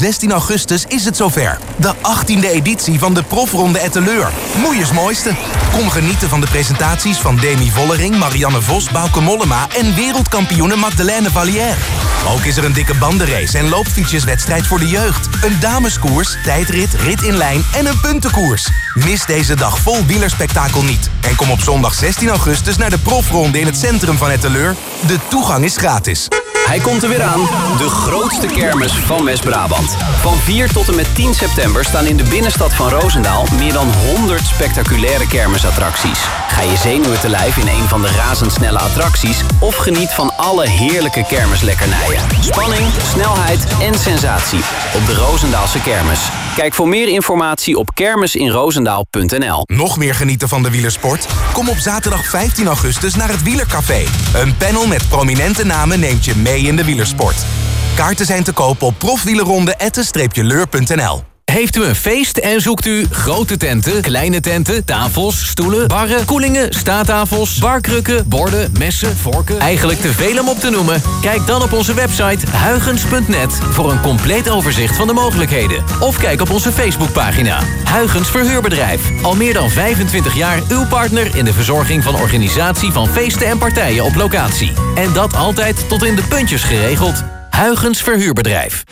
16 augustus is het zover. De 18e editie van de Profronde Etteleur. Moeiers mooiste. Kom genieten van de presentaties van Demi Vollering, Marianne Vos, Bauke Mollema en wereldkampioene Magdalene Vallière. Ook is er een dikke bandenrace en loopfietsjeswedstrijd voor de jeugd. Een dameskoers, tijdrit, rit in lijn en een puntenkoers. Mis deze dag vol wielerspektakel niet. En kom op zondag 16 augustus naar de Profronde in het centrum van Etteleur. De toegang is gratis. Hij komt er weer aan, de grootste kermis van West-Brabant. Van 4 tot en met 10 september staan in de binnenstad van Roosendaal meer dan 100 spectaculaire kermisattracties. Ga je zenuwen te lijf in een van de razendsnelle attracties of geniet van alle heerlijke kermislekkernijen. Spanning, snelheid en sensatie op de Roosendaalse kermis. Kijk voor meer informatie op kermisinroosendaal.nl. Nog meer genieten van de wielersport? Kom op zaterdag 15 augustus naar het Wielercafé. Een panel met prominente namen neemt je mee in de wielersport. Kaarten zijn te koop op profwielerronde@leur.nl. Heeft u een feest en zoekt u grote tenten, kleine tenten, tafels, stoelen, barren, koelingen, staattafels, barkrukken, borden, messen, vorken? Eigenlijk te veel om op te noemen? Kijk dan op onze website huygens.net voor een compleet overzicht van de mogelijkheden. Of kijk op onze Facebookpagina. Huygens Verhuurbedrijf. Al meer dan 25 jaar uw partner in de verzorging van organisatie van feesten en partijen op locatie. En dat altijd tot in de puntjes geregeld. Huygens Verhuurbedrijf.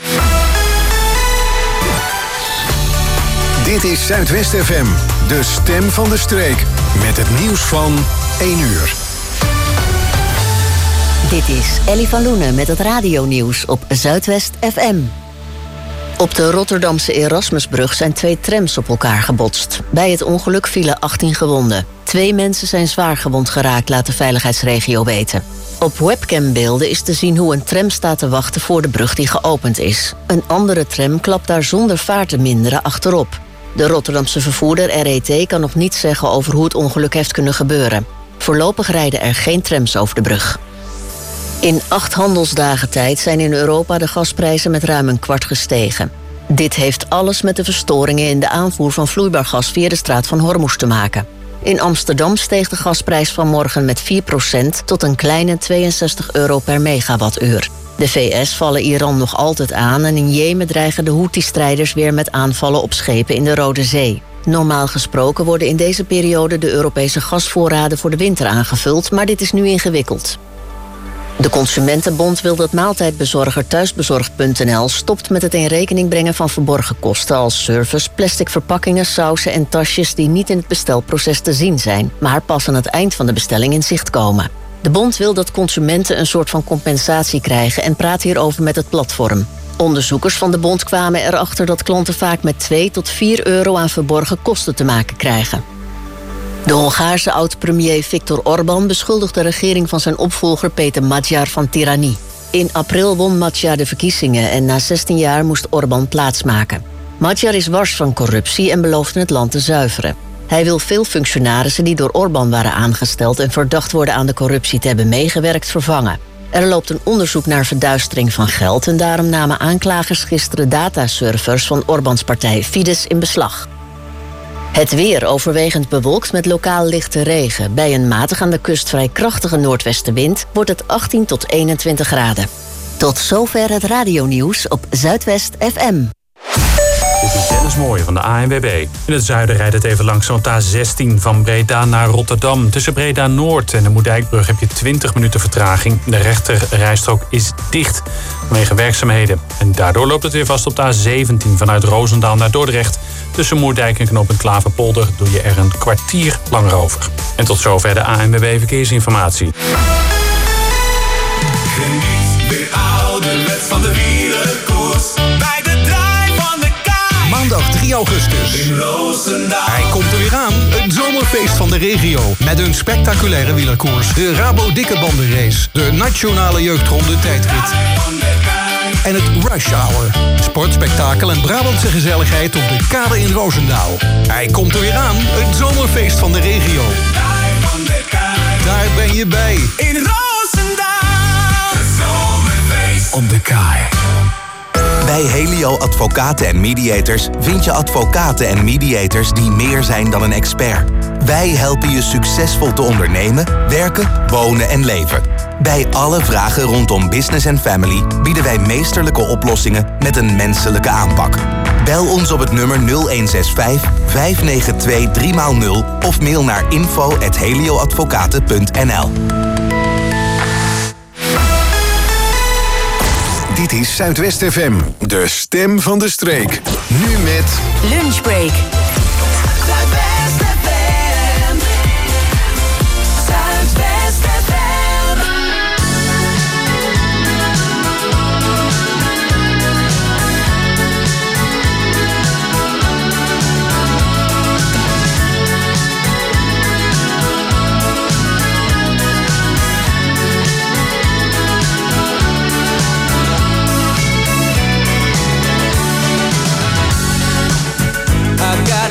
Dit is Zuidwest FM, de stem van de streek. Met het nieuws van 1 uur. Dit is Ellie van Loenen met het radionieuws op Zuidwest FM. Op de Rotterdamse Erasmusbrug zijn 2 trams op elkaar gebotst. Bij het ongeluk vielen 18 gewonden. 2 mensen zijn zwaar gewond geraakt, laat de veiligheidsregio weten. Op webcambeelden is te zien hoe een tram staat te wachten voor de brug die geopend is. Een andere tram klapt daar zonder vaart te minderen achterop. De Rotterdamse vervoerder RET kan nog niets zeggen over hoe het ongeluk heeft kunnen gebeuren. Voorlopig rijden er geen trams over de brug. In 8 handelsdagen tijd zijn in Europa de gasprijzen met ruim 1/4 gestegen. Dit heeft alles met de verstoringen in de aanvoer van vloeibaar gas via de straat van Hormuz te maken. In Amsterdam steeg de gasprijs vanmorgen met 4% tot een kleine €62 per megawattuur. De VS vallen Iran nog altijd aan en in Jemen dreigen de Houthi-strijders weer met aanvallen op schepen in de Rode Zee. Normaal gesproken worden in deze periode de Europese gasvoorraden voor de winter aangevuld, maar dit is nu ingewikkeld. De Consumentenbond wil dat maaltijdbezorger Thuisbezorgd.nl stopt met het in rekening brengen van verborgen kosten als service, plastic verpakkingen, sausen en tasjes die niet in het bestelproces te zien zijn, maar pas aan het eind van de bestelling in zicht komen. De bond wil dat consumenten een soort van compensatie krijgen en praat hierover met het platform. Onderzoekers van de bond kwamen erachter dat klanten vaak met 2 tot 4 euro aan verborgen kosten te maken krijgen. De Hongaarse oud-premier Viktor Orbán beschuldigt de regering van zijn opvolger Peter Magyar van tirannie. In april won Magyar de verkiezingen en na 16 jaar moest Orbán plaatsmaken. Magyar is wars van corruptie en beloofde het land te zuiveren. Hij wil veel functionarissen die door Orbán waren aangesteld en verdacht worden aan de corruptie te hebben meegewerkt vervangen. Er loopt een onderzoek naar verduistering van geld en daarom namen aanklagers gisteren dataservers van Orbáns partij Fidesz in beslag. Het weer overwegend bewolkt met lokaal lichte regen. Bij een matig aan de kust vrij krachtige noordwestenwind wordt het 18 tot 21 graden. Tot zover het radionieuws op Zuidwest FM. Dit is Dennis Mooij van de ANWB. In het zuiden rijdt het even langs op de A16 van Breda naar Rotterdam. Tussen Breda Noord en de Moerdijkbrug heb je 20 minuten vertraging. De rechter rijstrook is dicht vanwege werkzaamheden. En daardoor loopt het weer vast op de A17 vanuit Roosendaal naar Dordrecht. Tussen Moerdijk en knooppunt Klaverpolder doe je er een kwartier langer over. En tot zover de ANWB Verkeersinformatie. Geniet weer ouderwets van de wielerkoers. Bij de draai van de kaai. Maandag 3 augustus. In Roosendaal. Hij komt er weer aan. Het zomerfeest van de regio. Met een spectaculaire wielerkoers. De Rabo Dikke Bandenrace. De Nationale Jeugdronde tijdrit. En het Rush Hour. Sportspektakel en Brabantse gezelligheid op de kade in Roosendaal. Hij komt er weer aan. Het zomerfeest van de regio. Daar ben je bij. In Roosendaal. Het zomerfeest op de kaai. Bij Helio Advocaten en Mediators vind je advocaten en mediators die meer zijn dan een expert. Wij helpen je succesvol te ondernemen, werken, wonen en leven. Bij alle vragen rondom business en family bieden wij meesterlijke oplossingen met een menselijke aanpak. Bel ons op het nummer 0165 592 3x0 of mail naar info@helioadvocaten.nl. Dit is Zuidwest FM, de stem van de streek. Nu met Lunchbreak. Zuidwest FM. Zuidwest FM. I got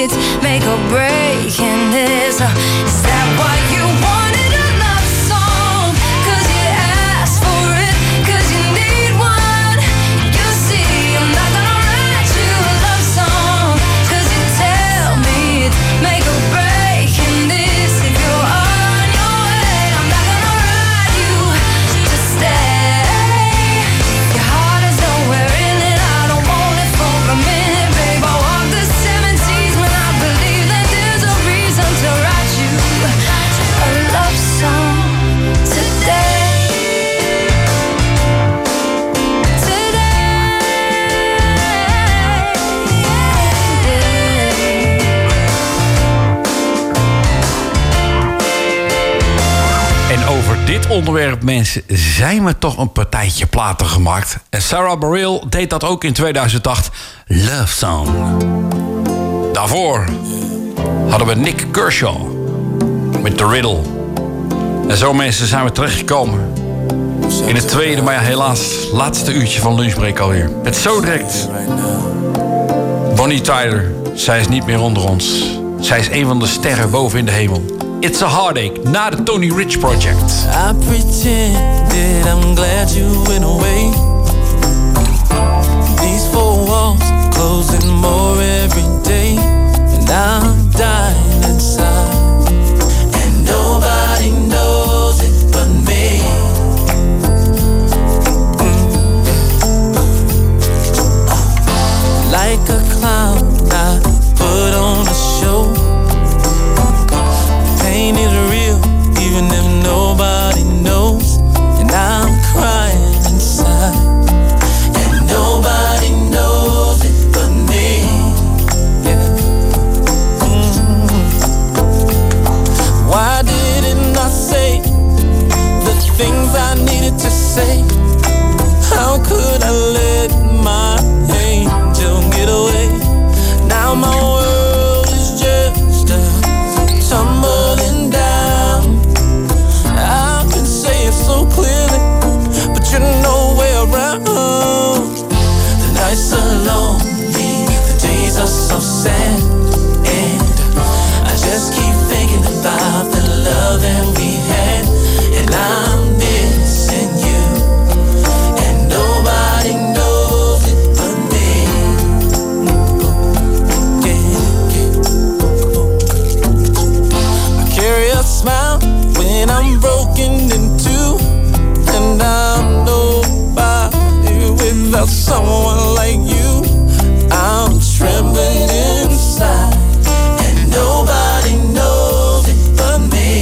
it's make or break in this. Is that why you wanted a love song? 'Cause you asked for it, 'cause you need one. You see, I'm not gonna write you a love song, 'cause you tell me it's make or break in this. If you're on your way, I'm not gonna write you to stay. Your heart is nowhere in it, I don't want it for a minute, babe. I walk the 7 seas when I believe that there's a reason to write you a love song today. En over dit onderwerp, mensen, zijn we toch een partijtje platen gemaakt. En Sarah Bareilles deed dat ook in 2008. Love Song. Daarvoor hadden we Nick Kershaw met The Riddle. En zo, mensen, zijn we terechtgekomen in het tweede, maar ja, helaas laatste uurtje van Lunchbreak alweer. Met zo direct Bonnie Tyler. Zij is niet meer onder ons. Zij is een van de sterren boven in de hemel. It's a Heartache, na de Tony Rich Project. I pretended I'm glad you went away. These 4 walls closing more every day, and I'm dying inside, and nobody knows it but me. Like a clown, I put on a show. Pain is real, even if nobody knows. And I'm crying inside, and nobody knows it but me. Yeah. Why didn't I say the things I needed to say? How could I let my angel get away? Now my world is just a tumbling down. I can say it so clearly, but you're nowhere around. The nights are lonely, the days are so sad, and I just keep thinking about the love that we had, and I'm missing you, and nobody knows it but me. I carry a smile when I'm broken in two, and I'm nobody without someone like you. I'm trembling inside, and nobody knows it but me.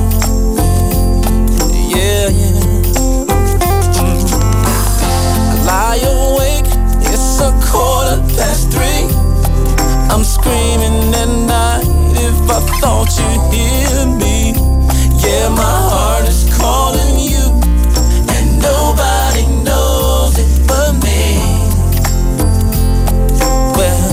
Yeah, yeah. I lie awake, it's 3:15. I'm screaming at night if I thought you'd hear me. Yeah, my heart is calling you, and nobody knows it but me. Well,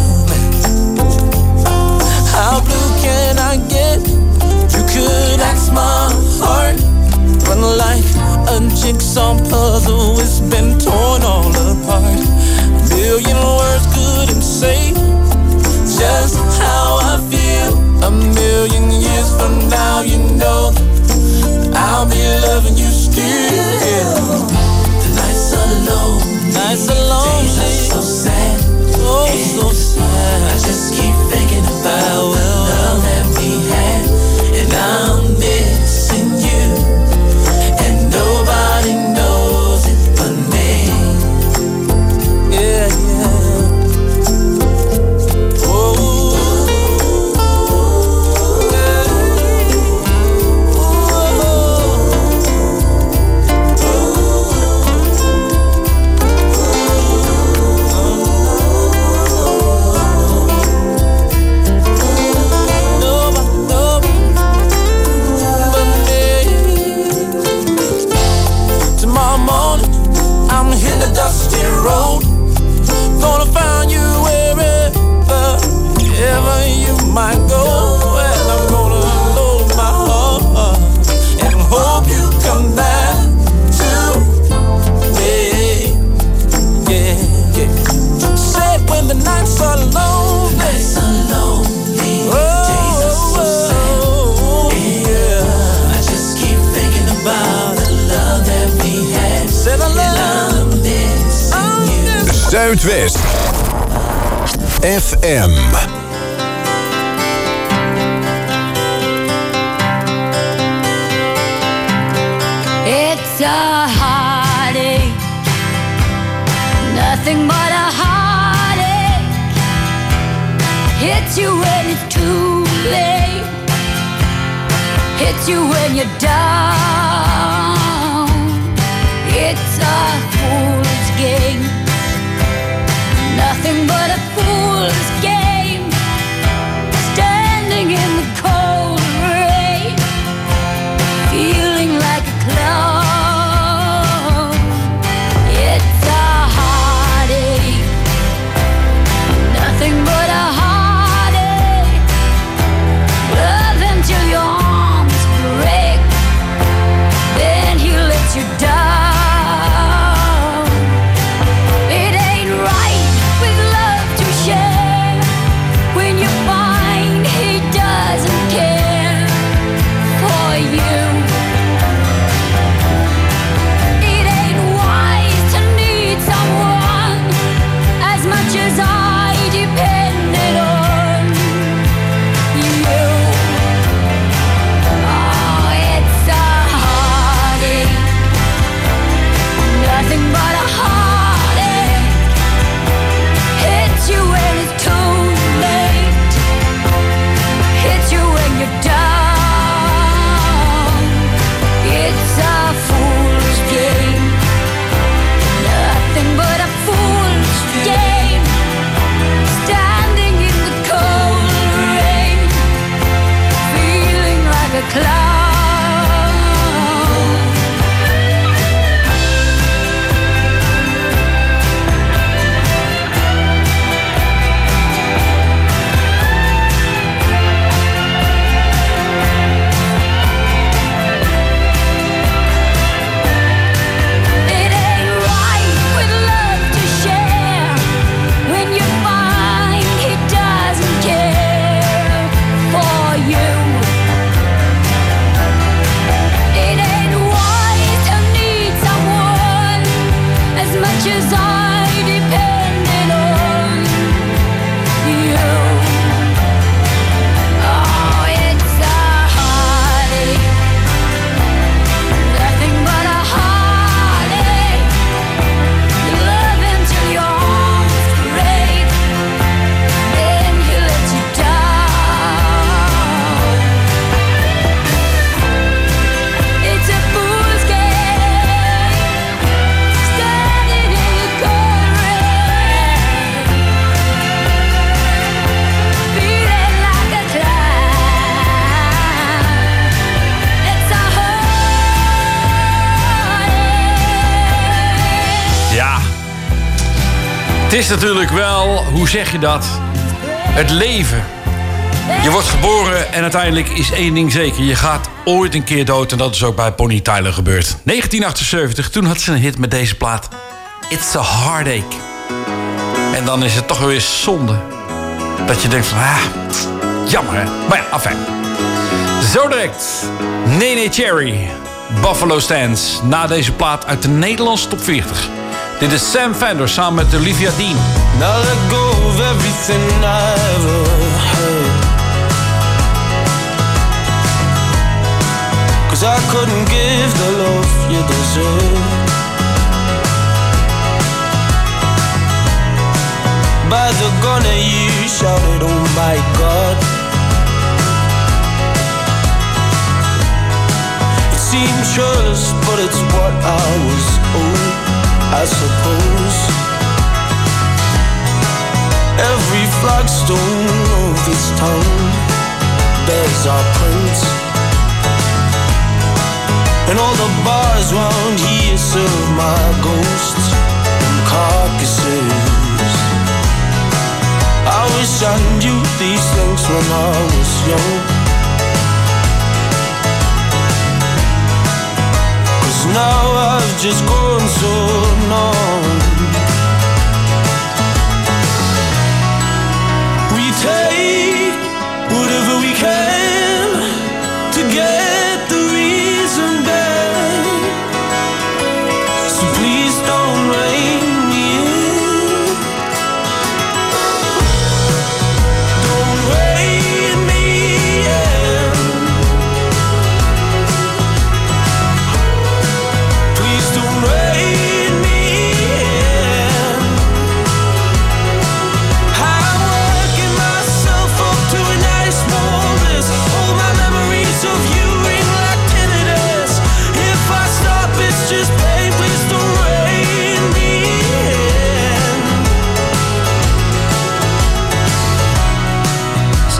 how blue can I get? You could ask my heart, run like a jigsaw puzzle, it's been torn all apart. A million words couldn't say just how I feel. A million years from now, you know I'll be loving you still. The nights are lonely, days are so sad, oh so sad. I just keep thinking about the love that we had, and I'm missing you, and nobody knows it but me. Zuidwest FM. It's a heartache, nothing but a heartache. Hits you when it's too late, hits you when you're down. It's a fool's game, nothing but a fool's game. Standing in the cold rain, feeling like a clown. It's a heartache, nothing but a heartache. Love until your arms break, then he lets you down. It ain't right with love to share when you find he doesn't care for you. It ain't wise to need someone as much as I depended on you. Oh, it's a heartache, nothing but a heartache. Hits you when it's too late, hits you when you're down. It's a fool's game, nothing but a fool's game. Standing in the cold rain, feeling like a clown. It ain't right with love to share when you find he doesn't care for you. It ain't wise to need someone as much as I depended on you. Oh, it's a heartache, nothing but a heartache. You love until your arms break, then he lets you down. It's a fool's game, standing in the cold rain, feeling like a clown. It's a heartache. Ja. Het is natuurlijk wel, hoe zeg je dat? Het leven. Je wordt geboren en uiteindelijk is één ding zeker. Je gaat ooit een keer dood en dat is ook bij Bonnie Tyler gebeurd. 1978, toen had ze een hit met deze plaat. It's a Heartache. En dan is het toch wel weer zonde. Dat je denkt van, jammer hè. Maar ja, afijn. Zo direct. Nene Cherry. Buffalo Stance. Na deze plaat uit de Nederlandse top 40. Dit is Sam Fender samen met Olivia Dean. Now let go of everything I ever heard, 'cause I couldn't give the love you deserve. By the gun that you shouted, oh my God. It seems churlish, but it's what I was owed, I suppose. Every flagstone of this town bears our prints, and all the bars round here serve my ghosts and carcasses. I wish I knew these things when I was young, 'cause now I've just grown so numb. We take whatever we can to get the reason back, so please don't rein me in.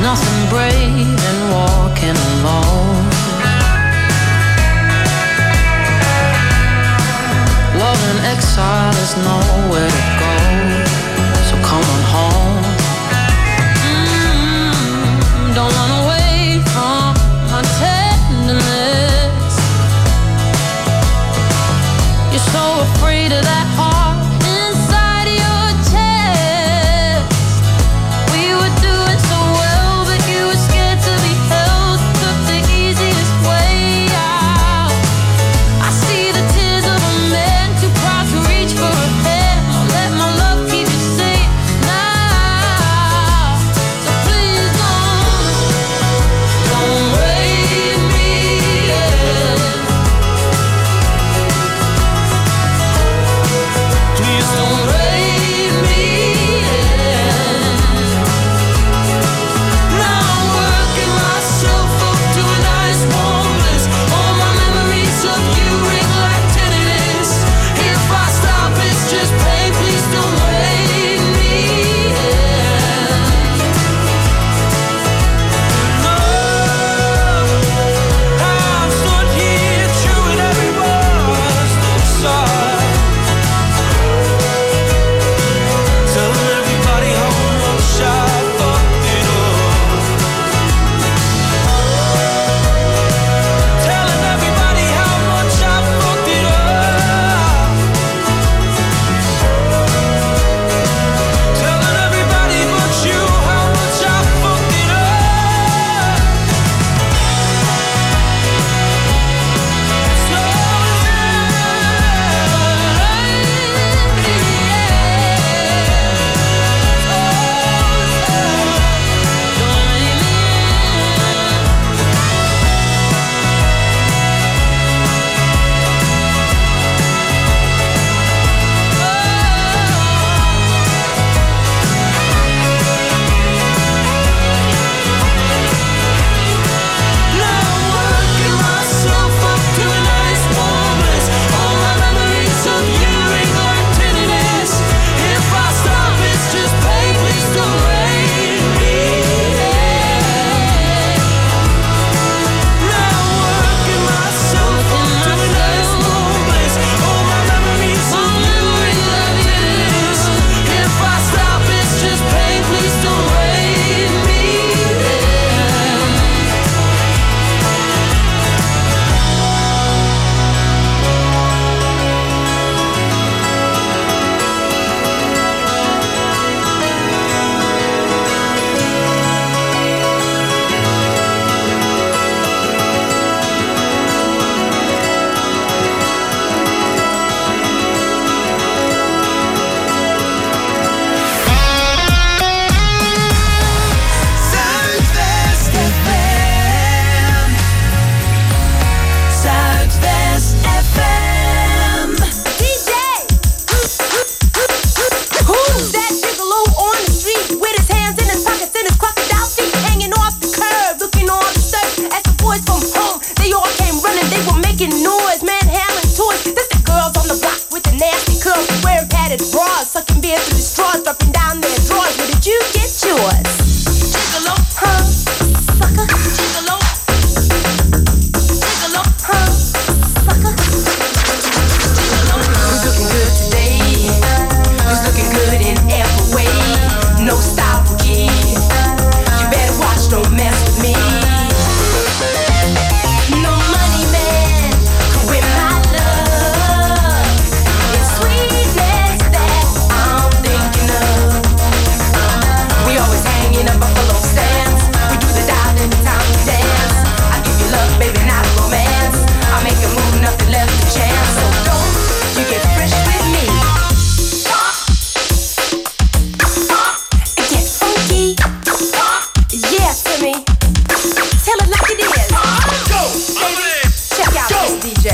nothing brave in walking alone. Love in exile is nowhere to go, so come on home. Don't run away from my tenderness. You're so afraid of that heart inside your chest. We were doing so well, but you were scared to be held. Took the easiest way out. I see the tears of a man too proud to reach for a hand. I'll let my love keep you safe now. So please don't wait me. Please don't wait me. Now I'm working myself up to a nice warm bliss. All my memories of you ring like tinnitus. If I stop, it's just pain. Please don't wait me. I've stood here chewing every word inside, telling everybody how much I fucked it up. Telling everybody how much I fucked it up. Telling everybody but you how much I fucked it up. Now I'm working myself up to a nice warm bliss. All my memories of you ring like tinnitus. If I stop, it's just pain. Please don't wait me. Now I'm working myself up to a nice warm bliss. All my memories of you ring like tinnitus. If I stop, it's just pain. Please don't wait me. Zuidwest FM. Zuidwest FM. DJ, who's that gigolo on the street with his hands in his pockets and his crocodile feet hanging off the curb, looking all disturbed? As the boys from home, they all came running. They were making noise, manhandling toys. That's the girls on the block with the nasty curls, wearing padded bras, sucking beer through the straws, dropping down their drawers. Where did you get yours? Gigolo, huh? Sucker, gigolo. Gigolo, huh? Sucker. Who's looking good today? Who's looking good in every way? No style for key. You better watch, don't mess with me. No money man could win my love. It's sweetness that I'm thinking of. We always hanging up buffalo stands. We do the dial every time we dance. I give you love, baby, not romance. I make a move, nothing left to chance. So don't you get fresh with me. Get funky. Yeah, Timmy. Tell it like it is. Baby, check out this DJ.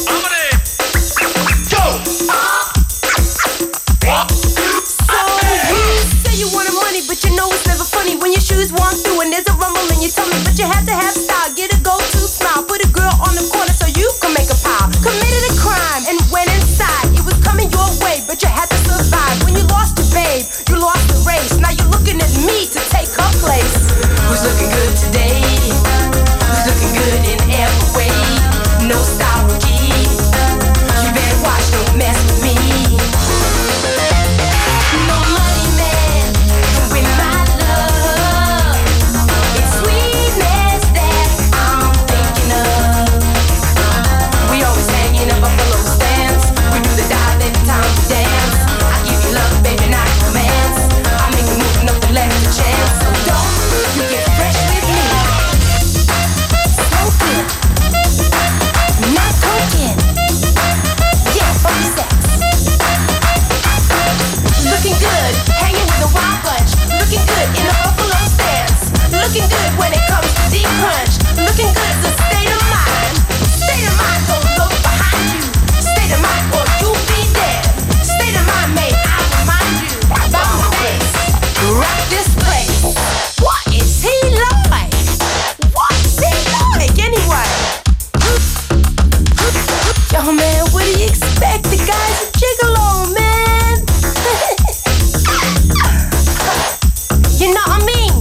So you say you wanted money, but you know it's never funny when your shoes walk through and there's a rumble in your tummy. But you have to have style, get a go-to smile, put a girl on the corner so you can make a pile. Committed a crime and went inside. It was coming your way, but you had to survive. When you lost your babe, you lost the race. Now you're looking at me to take her place. Who's Looking good when it comes to deep crunch. Looking good is a state of mind. State of mind, don't look behind you. State of mind, or you'll be dead. State of mind, may I remind you about my face. Rock this place. What is he like? What's he like anyway? Yo, man, what do you expect? The guy's a gigolo, man. You know what I mean?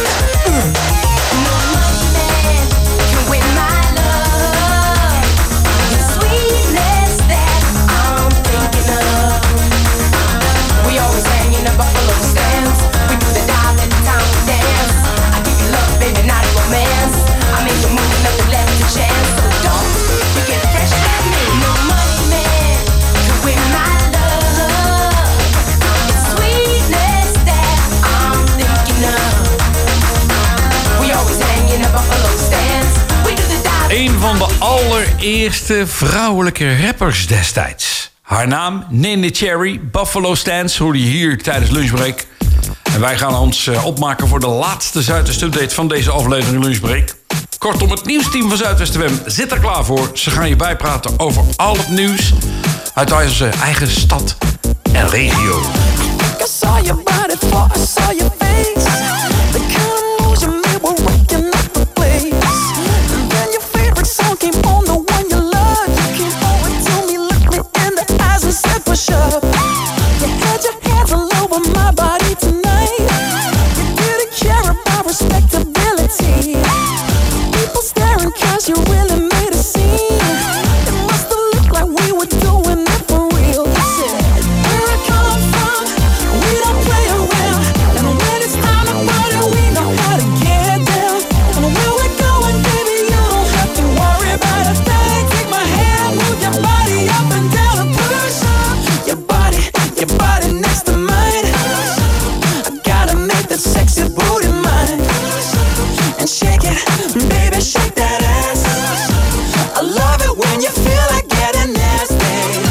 No money man can win my love. The sweetness that I'm thinking of. We always hang in the buffalo stands. We do the dive and the town dance. I give you love, baby, not romance. I make you move, nothing left to chance. So don't you get fresh with me. No money man can win my love. The sweetness that I'm thinking of. We always hang in the buffalo stands. We do the dive. Een van de allereerste vrouwelijke rappers destijds. Haar naam, Neneh Cherry, Buffalo Stance, hoorde je hier tijdens Lunchbreak. En wij gaan ons opmaken voor de laatste Zuidwest Update van deze aflevering Lunchbreak. Kortom, het nieuwsteam van Zuidwest FM zit er klaar voor. Ze gaan je bijpraten over al het nieuws uit onze eigen stad en regio. I saw your body before I saw your face. The kind of moves you made were rocking up the place. And then your favorite song came on, the one you loved. You came over to me, looked me in the eyes and said push up. You had your hands all over my body tonight. You didn't care about respectability. People staring cause you really made a scene. It must have looked like we were doing it for real. You said, where I come from, we don't play around. And when it's time to party, we know how to get down. And where we're going, baby, you don't have to worry about a thing. Take my hand, move your body up and down and push up. Your body next to mine. I gotta make that sexy booty mine. And shake it, baby, shake that ass. I love it when you feel like getting nasty.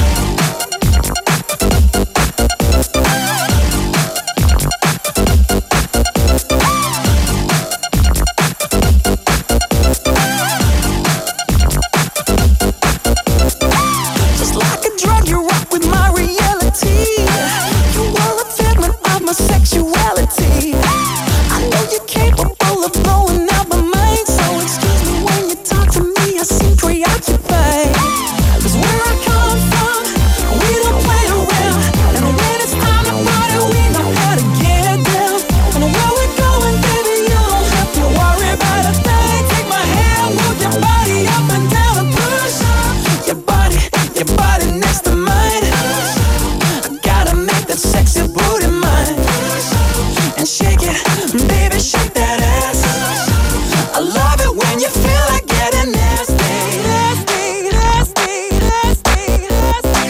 Just like a drug, you rock with my reality. You are a figment of my sexuality. I know you're capable of blowing out my mind. So excuse me when you talk to me, I seem preoccupied. 'Cause where I come from, we don't play around. And when it's time to party, we know how to get down. And where we're going, baby, you don't have to worry about a thing. Take my hand, move your body up and down and push up. Your body next to mine. I gotta make that sexy booty mine. And shake it, baby, shake that ass. I love it when you feel like getting nasty. Nasty, nasty, nasty, nasty.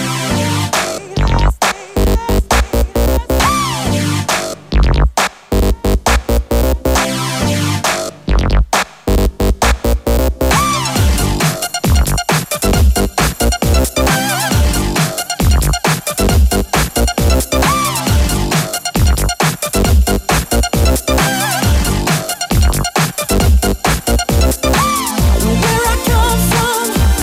Where I come from,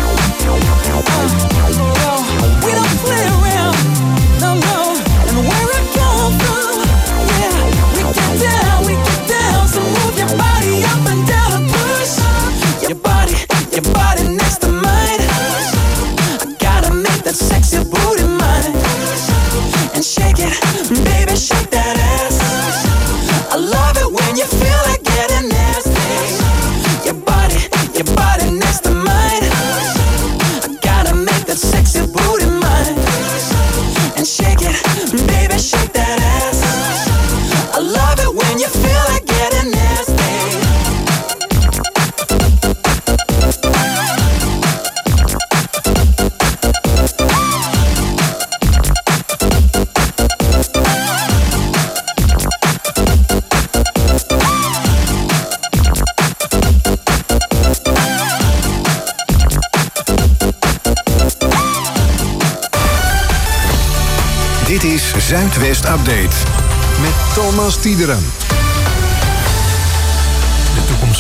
we don't play around, no, no. And where I come from, yeah, we get down, so move your body up and down and push up. Your body next to mine. I gotta make that sexy booty mine. And shake it, baby, shake that ass. I love it when you feel like getting nasty. Your body next to mine. I gotta make that sexy booty mine. And shake it, baby, shake that ass. I love it when you feel like getting nasty. Dit is Zuidwest Update met Thomas Tiederen.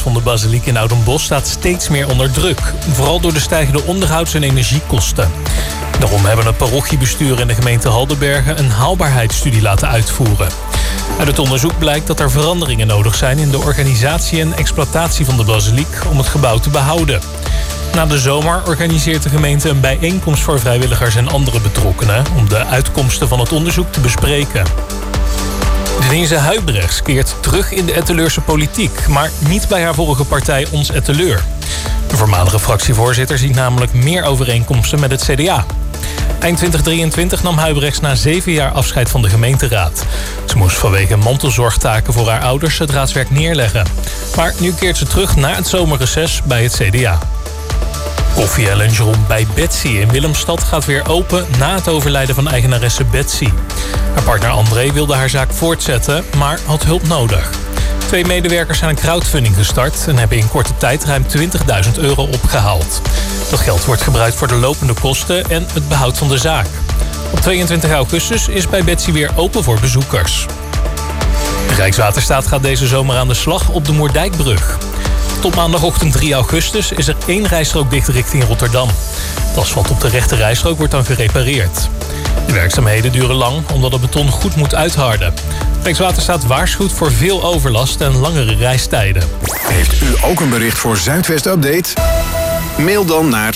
van de basiliek in Oudenbosch staat steeds meer onder druk. Vooral door de stijgende onderhouds- en energiekosten. Daarom hebben het parochiebestuur en de gemeente Haldenbergen een haalbaarheidsstudie laten uitvoeren. Uit het onderzoek blijkt dat er veranderingen nodig zijn in de organisatie en exploitatie van de basiliek om het gebouw te behouden. Na de zomer organiseert de gemeente een bijeenkomst voor vrijwilligers en andere betrokkenen om de uitkomsten van het onderzoek te bespreken. Denise Huybrechts keert terug in de Etteleurse politiek, maar niet bij haar vorige partij Ons Etteleur. De voormalige fractievoorzitter ziet namelijk meer overeenkomsten met het CDA. Eind 2023 nam Huybrechts na 7 jaar afscheid van de gemeenteraad. Ze moest vanwege mantelzorgtaken voor haar ouders het raadswerk neerleggen. Maar nu keert ze terug na het zomerreces bij het CDA. Koffie- en lunchroom bij Betsy in Willemstad gaat weer open na het overlijden van eigenaresse Betsy. Haar partner André wilde haar zaak voortzetten, maar had hulp nodig. 2 medewerkers zijn een crowdfunding gestart en hebben in korte tijd ruim €20.000 opgehaald. Dat geld wordt gebruikt voor de lopende kosten en het behoud van de zaak. Op 22 augustus is bij Betsy weer open voor bezoekers. Rijkswaterstaat gaat deze zomer aan de slag op de Moerdijkbrug. Tot maandagochtend 3 augustus is er 1 rijstrook dicht richting Rotterdam. Het asfalt op de rechte rijstrook wordt dan gerepareerd. De werkzaamheden duren lang omdat het beton goed moet uitharden. Rijkswaterstaat waarschuwt voor veel overlast en langere reistijden. Heeft u ook een bericht voor Zuidwest Update? Mail dan naar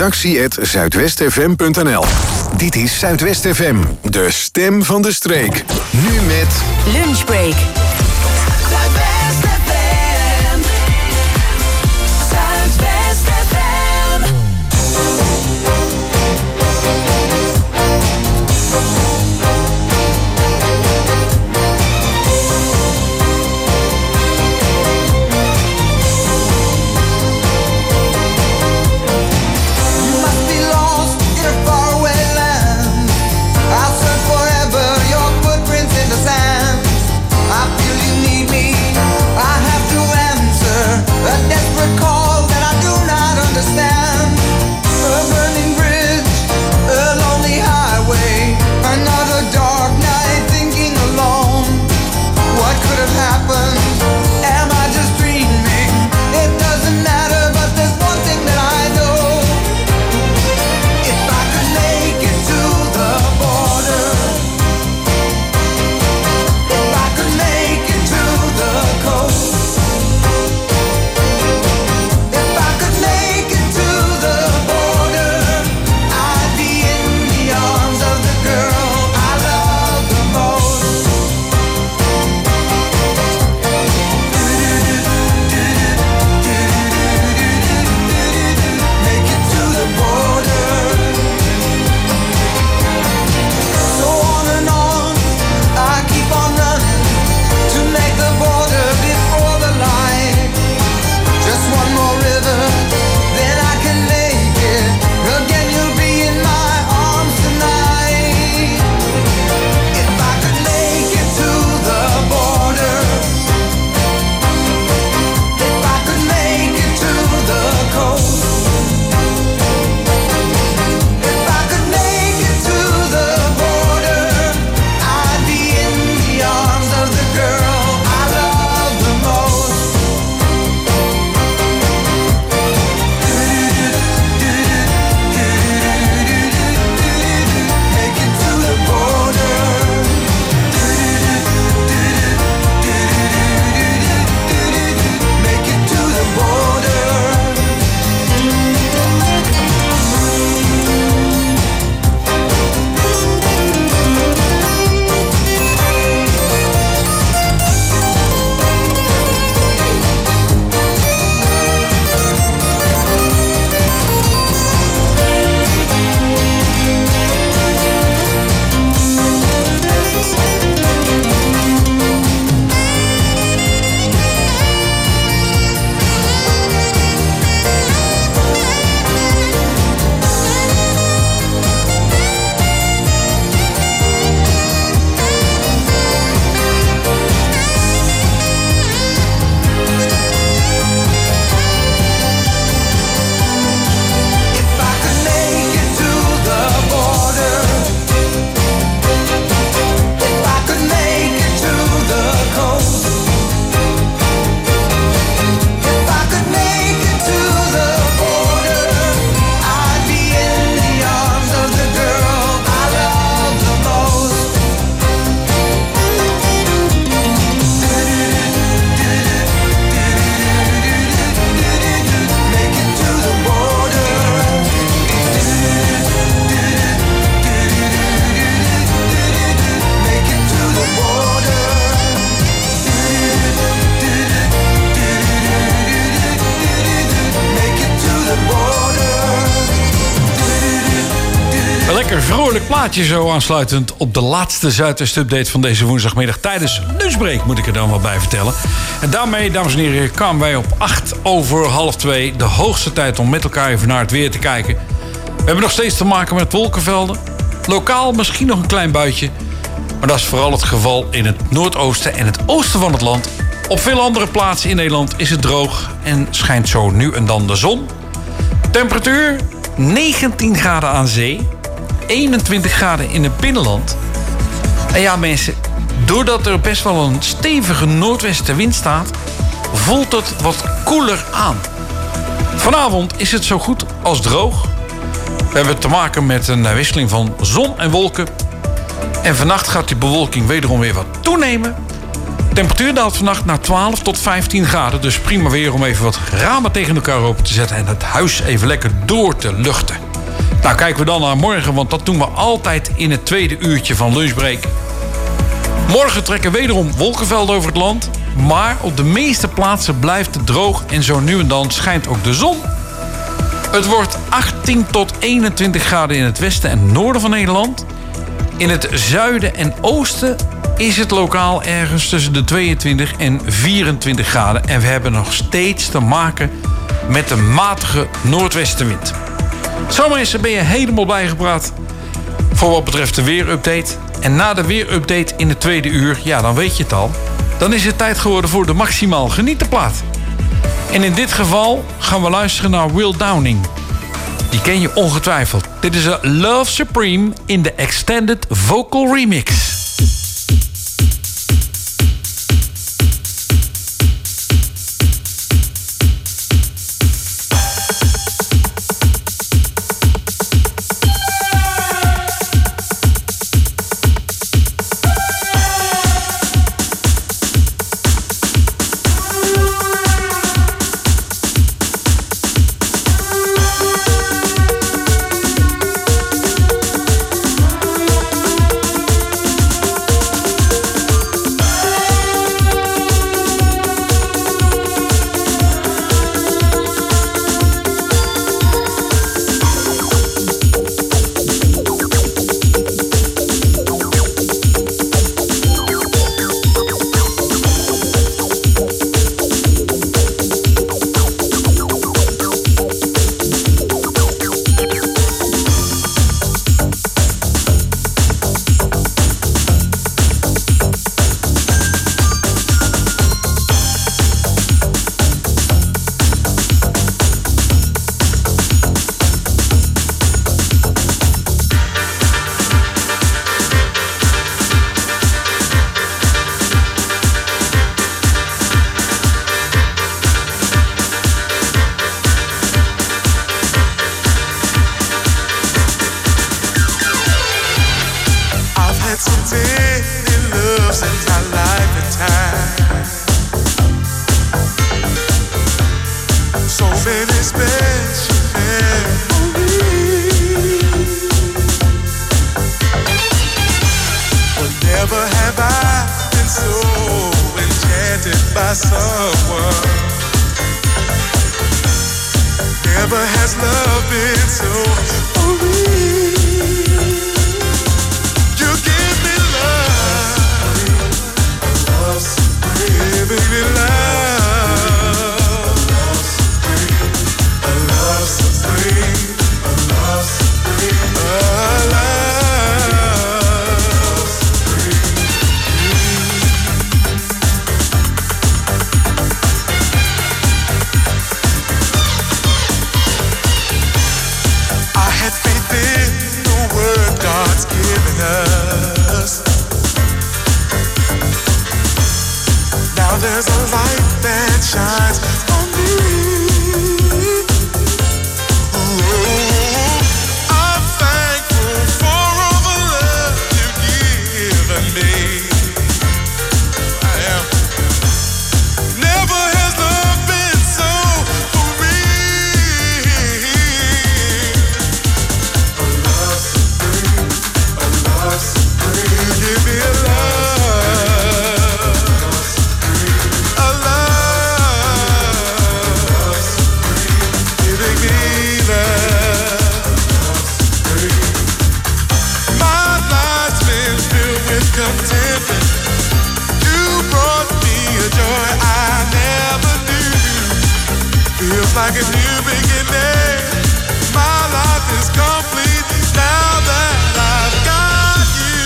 redactie@zuidwestfm.nl. Dit is Zuidwest FM, de stem van de streek. Nu met Lunchbreak. I'll search forever your footprints in the sand. I vrolijk plaatje zo aansluitend op de laatste Zuidwest-update van deze woensdagmiddag. Tijdens lunchbreak moet ik er dan wel bij vertellen. En daarmee, dames en heren, kwamen wij op 2:08. De hoogste tijd om met elkaar even naar het weer te kijken. We hebben nog steeds te maken met wolkenvelden. Lokaal misschien nog een klein buitje. Maar dat is vooral het geval in het noordoosten en het oosten van het land. Op veel andere plaatsen in Nederland is het droog en schijnt zo nu en dan de zon. Temperatuur 19 graden aan zee, 21 graden in het binnenland. En ja mensen, doordat er best wel een stevige noordwestenwind staat, voelt het wat koeler aan. Vanavond is het zo goed als droog. We hebben te maken met een wisseling van zon en wolken. En vannacht gaat die bewolking wederom weer wat toenemen. De temperatuur daalt vannacht naar 12 tot 15 graden. Dus prima weer om even wat ramen tegen elkaar open te zetten en het huis even lekker door te luchten. Nou, kijken we dan naar morgen, want dat doen we altijd in het tweede uurtje van lunchbreak. Morgen trekken wederom wolkenvelden over het land. Maar op de meeste plaatsen blijft het droog en zo nu en dan schijnt ook de zon. Het wordt 18 tot 21 graden in het westen en noorden van Nederland. In het zuiden en oosten is het lokaal ergens tussen de 22 en 24 graden. En we hebben nog steeds te maken met een matige noordwestenwind. Zo mensen, ben je helemaal bijgepraat voor wat betreft de weerupdate. En na de weerupdate in het tweede uur, ja dan weet je het al. Dan is het tijd geworden voor de maximaal genietenplaat. En in dit geval gaan we luisteren naar Will Downing. Die ken je ongetwijfeld. Dit is een Love Supreme in de Extended Vocal Remix. A love Feels like a new beginning. My life is complete now that I've got you.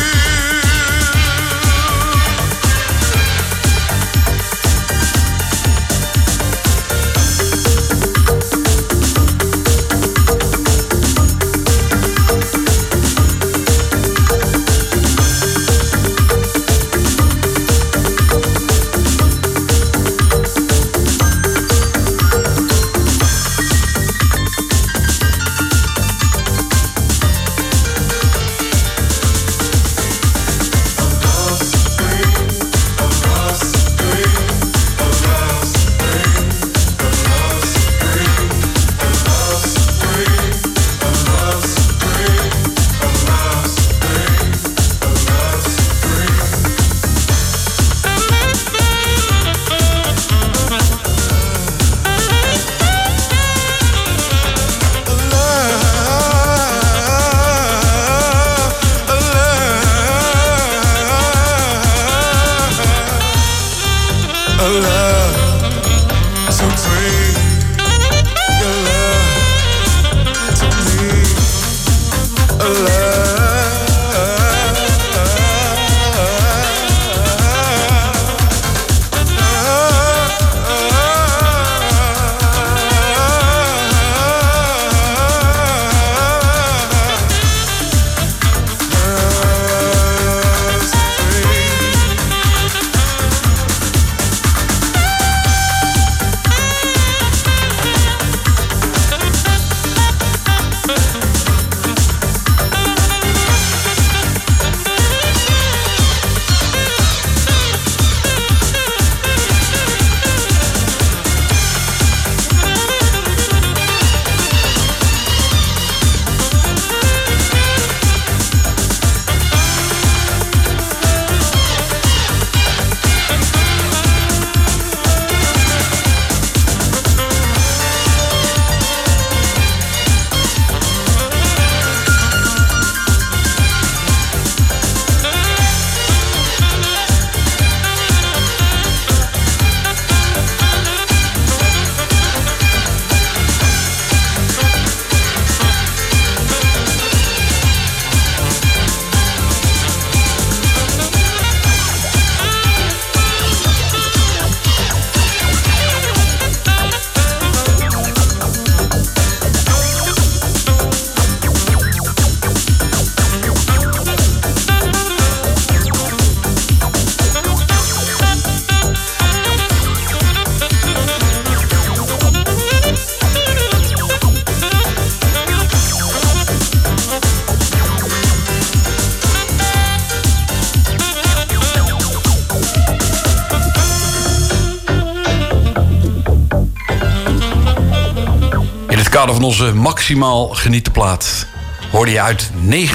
kader van onze maximaal genieten plaat hoorde je uit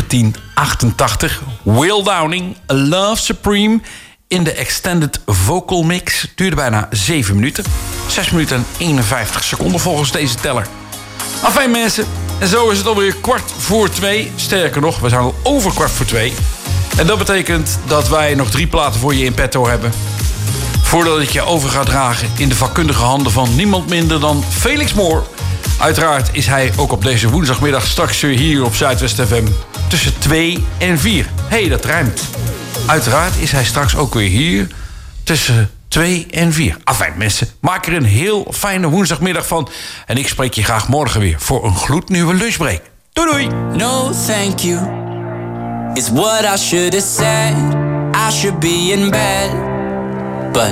1988 Will Downing, Love Supreme in de extended vocal mix. Duurde bijna 7 minuten. 6 minuten en 51 seconden volgens deze teller. Afijn mensen, en zo is het alweer 2:15. Sterker nog, we zijn al over 2:15. En dat betekent dat wij nog 3 platen voor je in petto hebben. Voordat ik je over ga dragen in de vakkundige handen van niemand minder dan Felix Moore. Uiteraard is hij ook op deze woensdagmiddag straks weer hier op Zuidwest FM tussen 2 en 4. Hé, dat rijmt. Uiteraard is hij straks ook weer hier tussen 2 en 4. Afijn mensen, maak er een heel fijne woensdagmiddag van. En ik spreek je graag morgen weer voor een gloednieuwe lunchbreak. Doei doei! No thank you is what I should have said. I should be in bed, but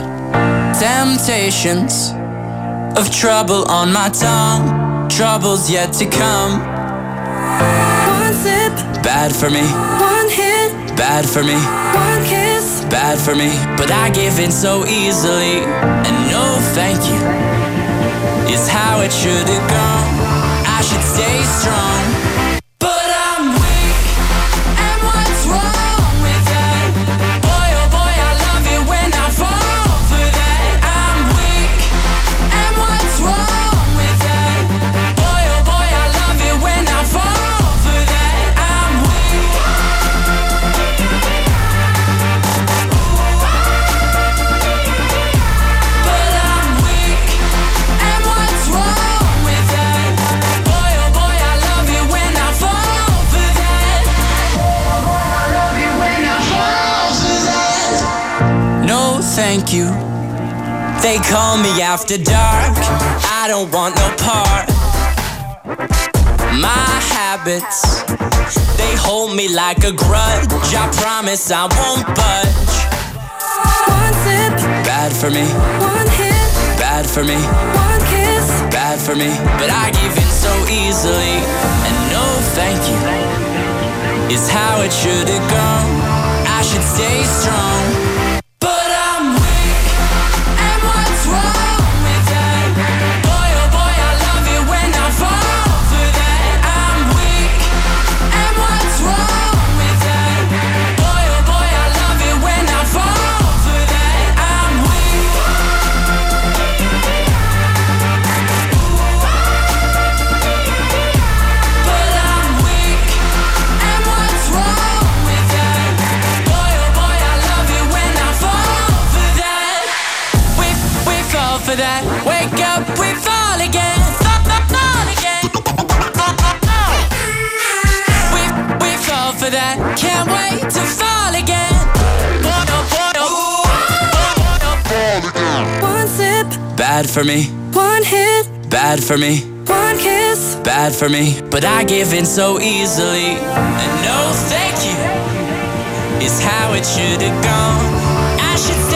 temptations of trouble on my tongue, troubles yet to come. One sip, Bad for me, one hit, bad for me, one kiss. bad for me, but I give in so easily. And no thank you is how it should have gone. I should stay strong, but I'm weak. And what's wrong with that? Boy, oh boy, I love it when I fall for that. I'm weak. And what's wrong with that? Boy, oh boy, I love it when I fall for that. I'm weak. But I'm weak. And what's thank you. They call me after dark, I don't want no part. My habits, they hold me like a grudge. I promise I won't budge. One sip, Bad for me, one hit, bad for me, one kiss. bad for me. But I give in so easily, and no thank you is how it should have gone. I should stay strong, but I'm weak, and what's wrong with that? Boy, oh boy, I love it when I fall for that. I'm weak, and what's wrong with that? Boy, oh boy, I love it when I fall for that. I'm weak. But I'm weak, and what's wrong with that? Boy, oh boy, I love it when I fall for that. We fall for that. Wake up, we fall again. Fall again. We fall for that. Can't wait to fall again. One sip, Bad for me, one hit, bad for me, one kiss. bad for me. But I give in so easily, and no thank you is how it should have gone. I should stay